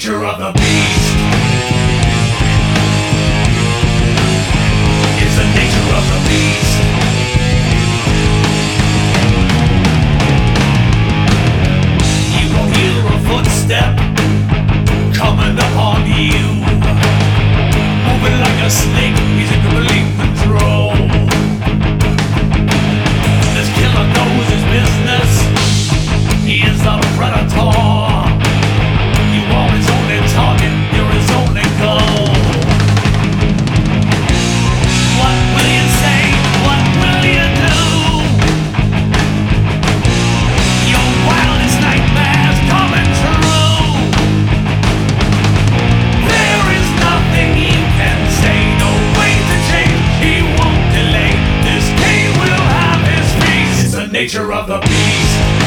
nature of the beast. It's the nature of the beast. You won't hear a footstep coming upon you. Moving like a snake, he's in complete control. This killer knows his business. He is a predator. You are his only target, you're his only goal. What will you say? What will you do? Your wildest nightmares coming true. There is nothing you can say, no way to change, he won't delay. This king will have his face. It's the nature of the beast.